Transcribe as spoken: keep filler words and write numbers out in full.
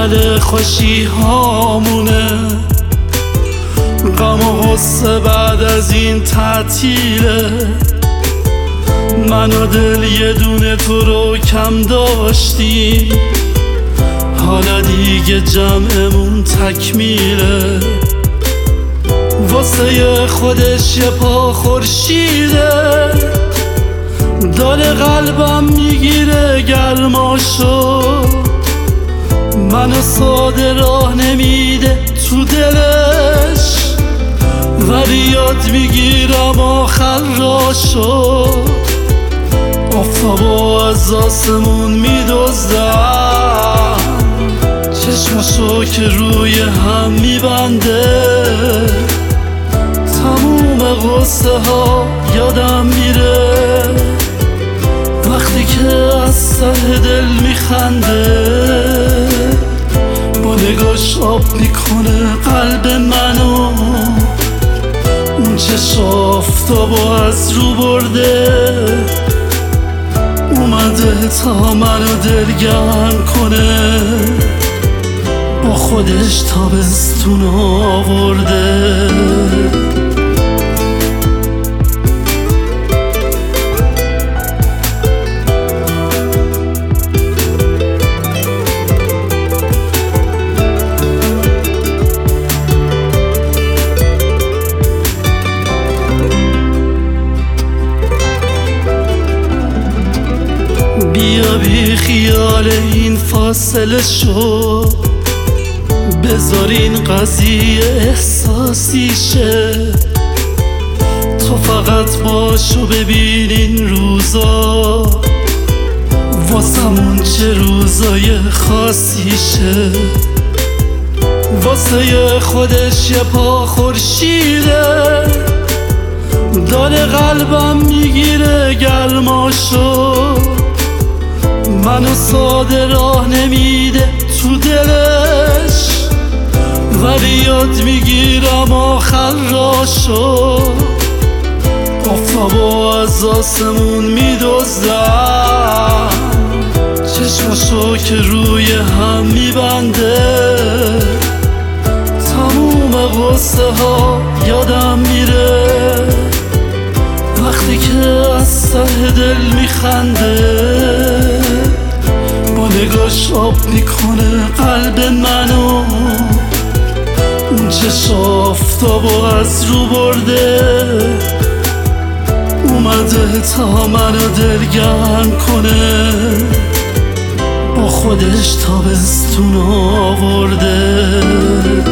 اول خوشی هامونه، غم و غصه بعد از این تعطیله. من و دل یه دونه تو رو کم داشتی، حالا دیگه جمعمون تکمیله. واسه خودش یه پا خورشیده، داره قلبم میگیره گرماشو. منو ساده راه نمیده تو دلش، ولی یاد میگیرم آخر راشو. آفتابو از آسمون میدزدم، چشماشو که روی هم میبنده. تموم غصه ها یادم میره وقتی که از ته دل میخنده. با نگاش آب میکنه قلب منو، اون چشم آفتابو از رو برده. اومده تا منو دلگرم کنه، با خودش تابستون آورده. بیا بی خیال این فاصله شو، بذار این قضیه احساسی شه. تو فقط باشو ببین این روزا، واسمون چه روزای خاصی شه. واسه خودش یه پا خورشیده، داره قلبم میگیره گرماشو. منو ساده راه نمیده تو دلش، ولی یاد میگیرم آخر راشو. آفتابو از آسمون میدزدم، چشماشو که روی هم میبنده. تموم غصه ها یادم میره وقتی که از ته دل میخنده. با نگاش آب میکنه قلب منو، اون چشم آفتابو از رو برده. اومده تا منو دلگرم کنه، با خودش تابستون آورده.